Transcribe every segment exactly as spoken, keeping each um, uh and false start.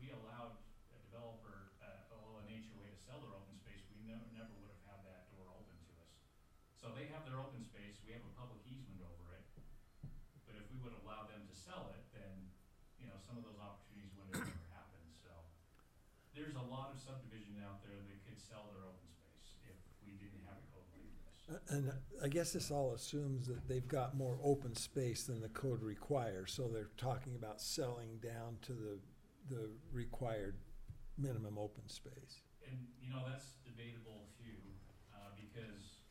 we allowed a developer, uh, well, an H O A to sell their open space, we never, never would have had that door open to us. So they have their open space, we have a public easement over it, but if we would allow them to sell it, then, you know, some of those opportunities wouldn't have ever happened, so. There's a lot of subdivision out there that could sell their open space if we didn't have a code like this. Uh, And I guess this all assumes that they've got more open space than the code requires, so they're talking about selling down to the, the required minimum open space. And, you know, that's debatable too, uh, because,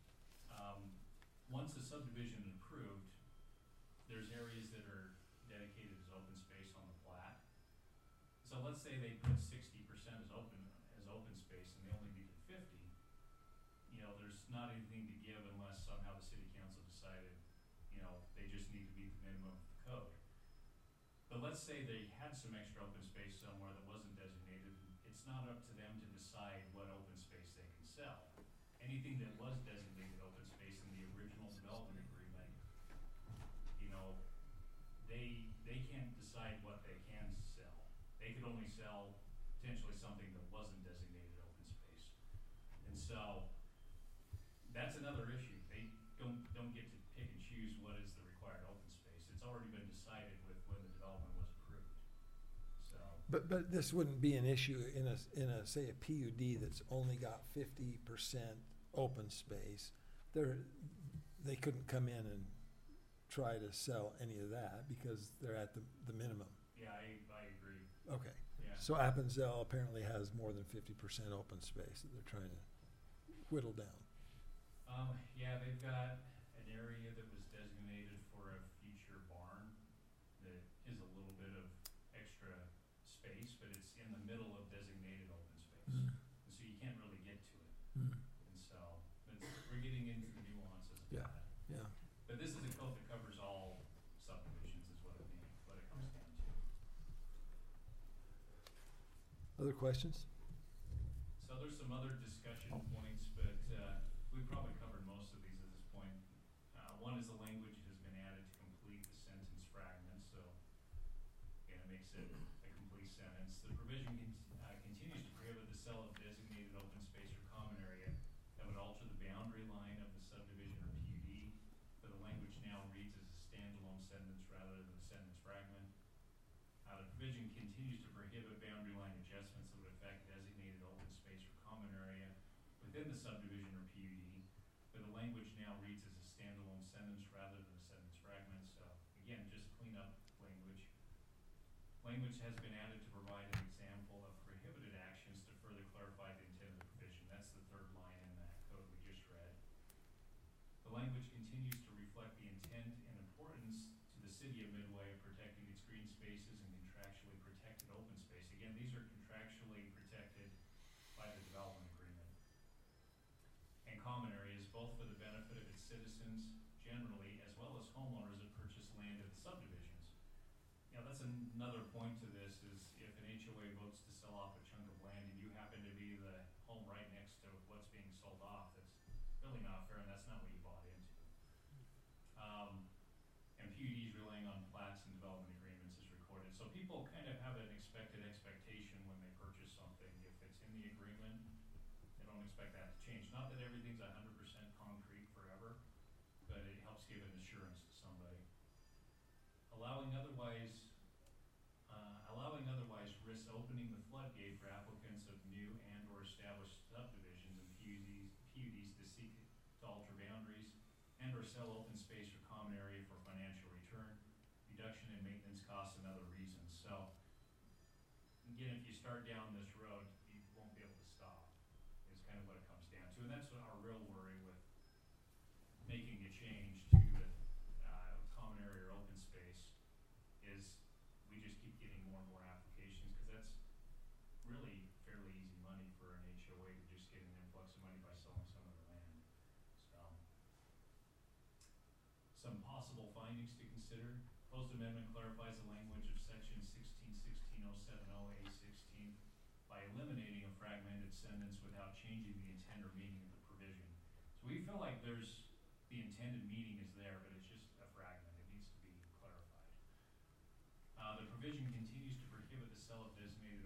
um, once a subdivision is approved, there's areas that are dedicated as open space on the plat. So let's say they put sixty percent as open, as open space and they only needed fifty, you know, there's not anything to give unless somehow the city council decided, you know, they just need to meet the minimum of the code. But let's say they had some extra open space somewhere that wasn't designated, it's not up to them to decide what open space they can sell. Anything that was designated open space in the original development agreement, you know, they, they can't decide what they can sell. They could only sell potentially something that wasn't designated open space. And so, that's another issue. They don't, don't get to pick and choose what is the required open space. It's already been decided with when the development was approved. So, But, but this wouldn't be an issue in a, in a, say, a P U D that's only got fifty percent open space. They're, they couldn't come in and try to sell any of that because they're at the, the minimum. yeah, I, I agree. Okay. Yeah. So Appenzell apparently has more than fifty percent open space that they're trying to whittle down. Um, yeah, they've got an area that was designated for a future barn that is a little bit of extra space, but it's in the middle of designated open space. Mm. And so you can't really get to it. Mm. And so, it's, we're getting into the nuances of Yeah. that. Yeah. But this is a code that covers all subdivisions is what it means, what it comes down to. Other questions? So there's some other discussion points, but, uh, we probably covered most of these at this point. Uh, one is the language has been added to complete the sentence fragment, so, again, it makes it a complete sentence. The provision con- uh, continues to prohibit the sale of designated open space or common area that would alter the boundary line of the subdivision or P U D, but the language now reads as a standalone sentence rather than a sentence fragment. Uh, the provision continues to prohibit boundary line adjustments that would affect designated open space or common area within the subdivision or P U D, but the language now reads as a standalone sentence rather than a sentence fragment, so again, just clean up language. Language has been added to provide an example of prohibited actions to further clarify the intent of the provision. That's the third line in that code we just read. The language continues to reflect the intent and importance to the city of Midway of protecting its green spaces and contractually protected open space. Again, these are contractually protected by the development agreement. And common areas, both for the benefit of its citizens generally, as well as homeowners that purchase land in the subdivisions. You know, that's another point to this, is if an H O A votes to sell off a chunk of land and you happen to be the home right next to what's being sold off, that's really not fair and that's not what you bought into. Um, and P U Ds relying on plats and development agreements is recorded. So people kind of have an expected expectation when they purchase something. If it's in the agreement, they don't expect that to change. Not that everything's a hundred percent concrete forever, but it helps give an assurance to somebody. Allowing otherwise, uh, allowing otherwise risks opening the floodgate for applicants of new and or established subdivisions and P U Ds, P U Ds to seek to alter boundaries and or sell open space or common area for financial return, reduction in maintenance costs and other reasons. So, again, if you start down this road, you won't be able to stop, is kind of what it comes down to. And that's our real worry with making a change to the, uh, common area or open space, is we just keep getting more and more applications, cause that's really fairly easy money for an H O A to just get an influx of money by selling some of the land, so. Some possible findings to consider. Proposed amendment clarifies the language of section sixteen sixteen oh seven oh A sixteen by eliminating a fragmented sentence without changing the intent or meaning of the provision. So we feel like there's, the intended meaning is there, but it's just a fragment. It needs to be clarified. Uh, the provision continues to prohibit the sale of designated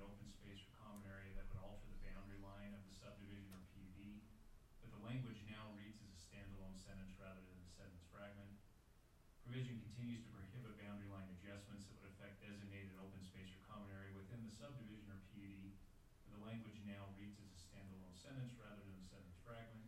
continues to prohibit boundary line adjustments that would affect designated open space or common area within the subdivision or P U D. The language now reads as a standalone sentence rather than a sentence fragment.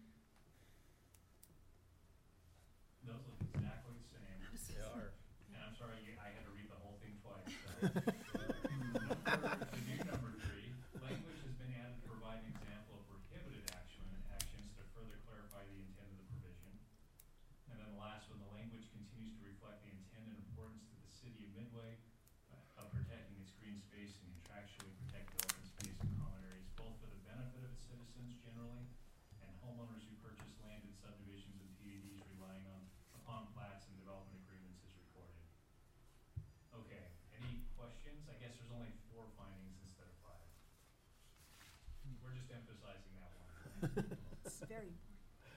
Those look exactly the same. They are. And I'm sorry, you- I had to read the whole thing twice. So. Number, the new number three, language has been added to provide an example of prohibited action, actions to further clarify the intent of the provision. And then the last one, the language continues to reflect the intent and importance to the city of Midway uh, of protecting its green space and contractually protected open space and common areas, both for the benefit of its citizens generally and homeowners who purchase land in subdivisions and P U Ds relying on upon plats and development agreements as recorded. Okay, any questions? I guess there's only four findings instead of five. We're just emphasizing that one. It's very important.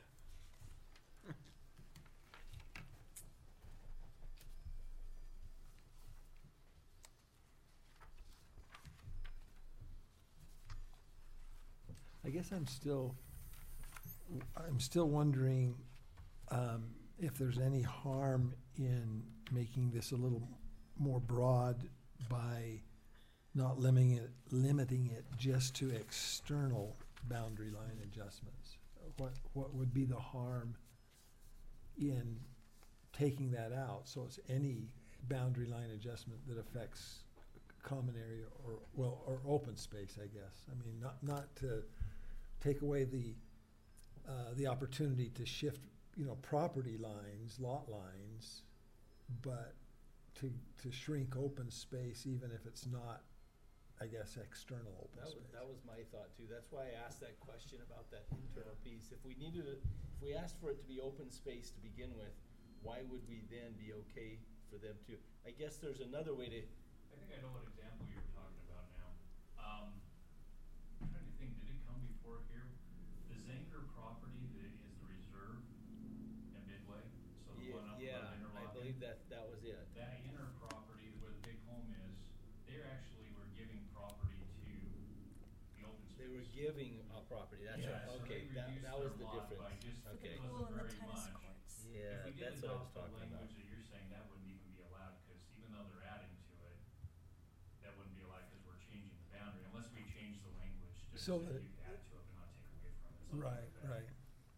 I guess I'm still, I'm still wondering um, if there's any harm in making this a little more broad by not limiting it, limiting it just to external boundary line adjustments. What, what would be the harm in taking that out? So it's any boundary line adjustment that affects common area or, well, or open space, I guess. I mean, not, not to take away the, uh, the opportunity to shift, you know, property lines, lot lines, but to, to shrink open space even if it's not, I guess, external open That was, space. that was my thought too. That's why I asked that question about that internal piece. If we needed it, if we asked for it to be open space to begin with, why would we then be okay for them to? I guess there's another way to, I think I know what example you were talking about now. Um, I'm trying to think, did it come before here? The Zanger property that is the reserve at Midway, so the yeah, one up yeah, above I Interlochen. believe that, that was it. That inner property where the big home is, they actually were giving property to the open space. They were giving a property, that's Yeah, right, so okay, they that, reduced that was their the lot difference. by just- For the Okay. It pool wasn't and the very tennis much. courts. Yeah, If we did that's what I was adopt the talking about. language that you're saying, that wouldn't even be allowed, because even though they're adding to it, that wouldn't be allowed because we're changing the boundary, unless we change the language to say So you that- can add to it but not take away from it. something Right, like that. right.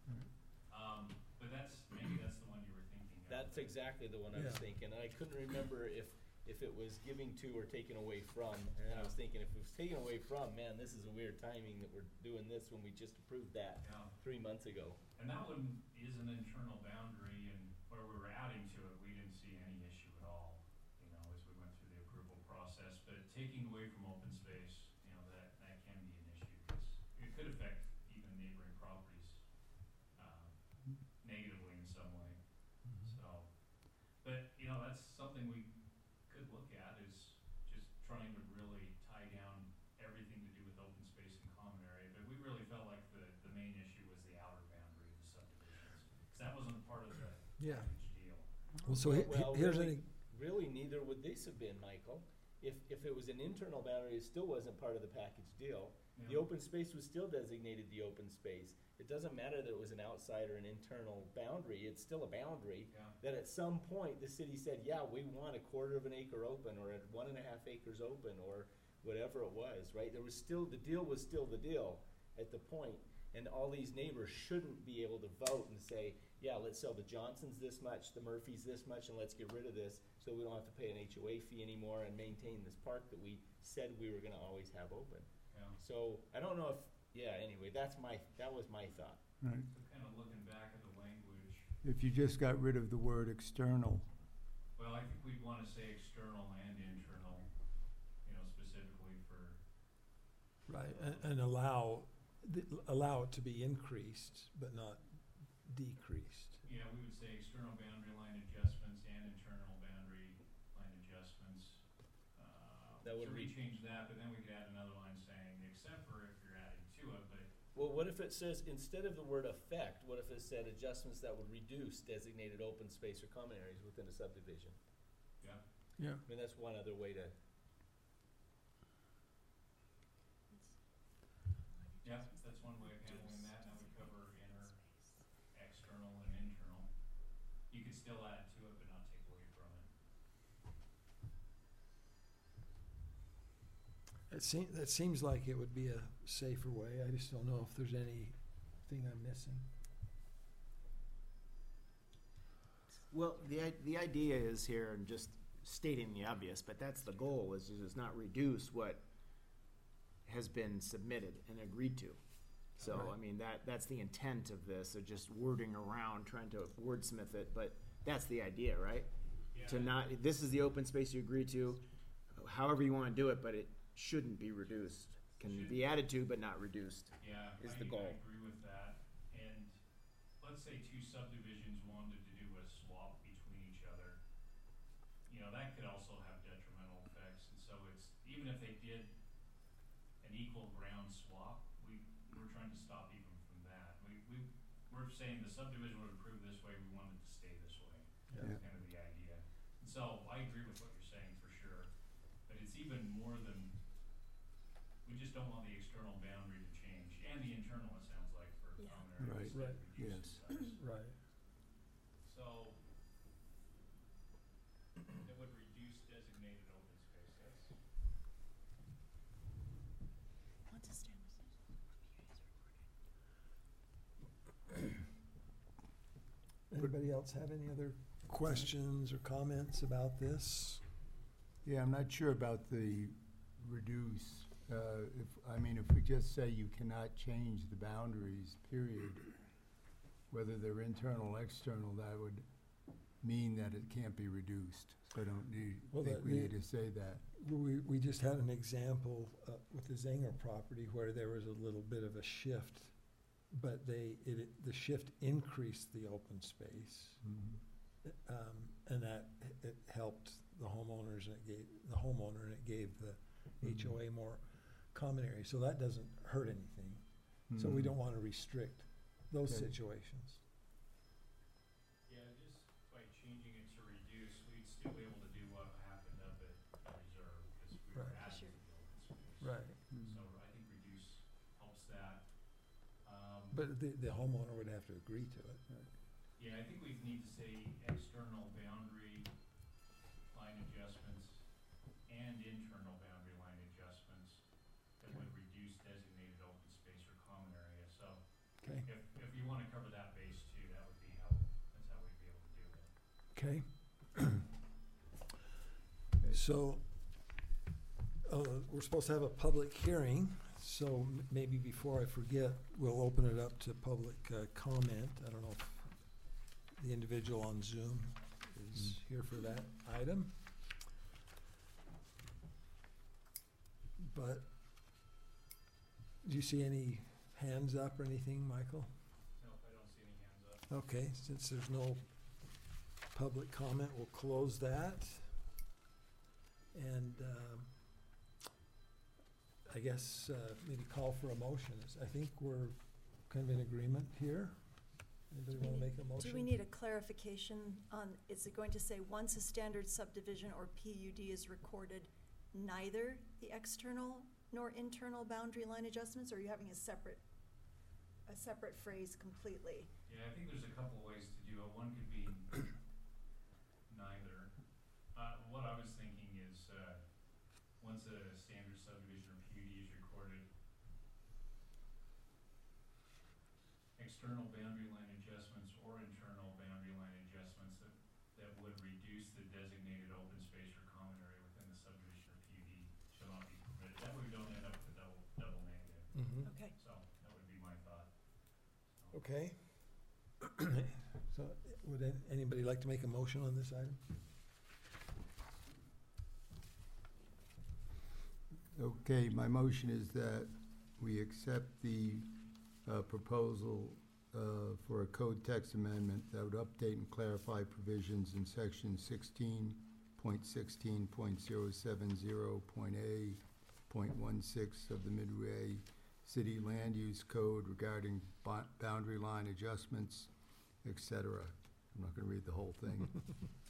Um, but that's, maybe that's the one you were thinking of. That's exactly the one I was Yeah. thinking, and I couldn't remember if, if it was giving to or taken away from, and then I was thinking, if it was taken away from, man, this is a weird timing that we're doing this when we just approved that Yeah, three months ago. and that one is an internal boundary, and where we were adding to it, we didn't see any issue at all, you know, as we went through the approval process, but taking away from open space, you know, that, that can be an issue, because it could affect even neighboring properties, um, negatively in some way, so. But, you know, that's something we could look at, is just trying to really tie down everything to do with open space and common area, but we really felt like the, the main issue was the outer boundary of the subdivisions, cause that wasn't part of the Yeah. package deal. Well, so he- he- Well, here's really- any, Really, neither would this have been, Michael. If, if it was an internal boundary, it still wasn't part of the package deal. The Yeah. open space was still designated the open space. It doesn't matter that it was an outside or an internal boundary, it's still a boundary. Yeah, That at some point, the city said, yeah, we want a quarter of an acre open, or at one and a half acres open, or whatever it was, right? There was still, the deal was still the deal at the point, and all these neighbors shouldn't be able to vote and say, yeah, let's sell the Johnsons this much, the Murphys this much, and let's get rid of this, so we don't have to pay an H O A fee anymore and maintain this park that we said we were gonna always have open. yeah, So, I don't know if, yeah, anyway, that's my, that was my thought. Right. so kinda looking back at the language, If you just got rid of the word external, well, I think we'd wanna say external and internal, you know, specifically for, right, and, and allow, the- allow it to be increased, but not decreased. yeah, we would say external boundary line adjustments and internal boundary line adjustments. Uh, That would so we be- change that, but then we could add another line saying, except for if you're adding to it, but Well, what if it says, instead of the word affect, what if it said adjustments that would reduce designated open space or common areas within a subdivision? yeah, yeah, I mean, that's one other way to, yeah, that's one way of handling that, and that would cover inner, external, and internal. You could still add to it, but not take away from it. It seems, that seems like it would be a safer way. I just don't know if there's anything I'm missing. Well, the, i- the idea is here, and just stating the obvious, but that's the goal, is, is not reduce what has been submitted and agreed to. So, I Right. mean, that, that's the intent of this, of just wording around, trying to wordsmith it, but that's the idea, right? Yeah. To not, this is the open space you agree to, however you wanna do it, but it shouldn't be reduced. Can be added to, but not reduced. Yeah, is I, the goal. I agree with that. And let's say two subdivisions wanted to do a swap between each other. You know, that could also have detrimental effects, and so it's, even if they did an equal ground swap, we, we're trying to stop even from that. We, we, we're saying the subdivision would approve this way, we want it to stay this way. Yeah. That's kind of the idea. And so I agree with what you're saying for sure, but it's even more than, we just don't want the external boundary to change, and the internal, it sounds like, for Yeah. common areas Right. that Right. reduce Yes. in size. Right. So, it would reduce designated open space, that's, Once a standard Anybody else have any other questions or comments about this? Yeah, I'm not sure about the reduce. Uh, if, I mean, if we just say you cannot change the boundaries, period, whether they're internal, external, that would mean that it can't be reduced. So I don't need, Well, think the- we the- need to say that. We, we just had an example uh, with the Zanger property where there was a little bit of a shift, but they, it, the shift increased the open space. Mhm. Um, and that, it helped the homeowners and it gave, the homeowner and it gave the H O A more common area. So that doesn't hurt anything. So we Mhm. don't wanna restrict those Okay. situations. yeah, just by changing it to reduce, we'd still be able to do what happened up at the reserve, because we were Right. adding Sure. to the open space. Right. Mhm. So I think reduce helps that. Um, But the, the homeowner would have to agree to it. Yeah, I think we need to say external boundary line adjustments and internal boundary line adjustments that would reduce designated open space or common area. So Okay, if, if you wanna cover that base too, that would be how, that's how we'd be able to do it. okay. Okay. So, uh, we're supposed to have a public hearing, so m- maybe before I forget, we'll open it up to public uh, comment. I don't know if the individual on Zoom is here for that item. But, do you see any hands up or anything, Michael? Nope, I don't see any hands up. Okay, since there's no public comment, we'll close that. And um, I guess uh, maybe call for a motion. Is- I think we're kind of in agreement here. Anybody Do we want to need- make a motion? Do we need a clarification on, is it going to say, once a standard subdivision or P U D is recorded, neither the external nor internal boundary line adjustments, or are you having a separate, a separate phrase completely? Yeah, I think there's a couple ways to do it. One could be neither. Uh, what I was thinking is, uh, once a standard subdivision or P U D is recorded, external boundary line adjustments or internal boundary line adjustments that, that would reduce the designated open space or common area within the subdivision or P U D shall not be permitted. That way we don't end up with a double, double negative. Mhm. Okay, So, that would be my thought. So, Okay. So would an- anybody like to make a motion on this item? Okay, my motion is that we accept the uh, proposal uh, for a code text amendment that would update and clarify provisions in section sixteen point sixteen point zero seven zero point A point one six of the Midway City Land Use Code regarding bo- boundary line adjustments, et cetera. I'm not gonna read the whole thing.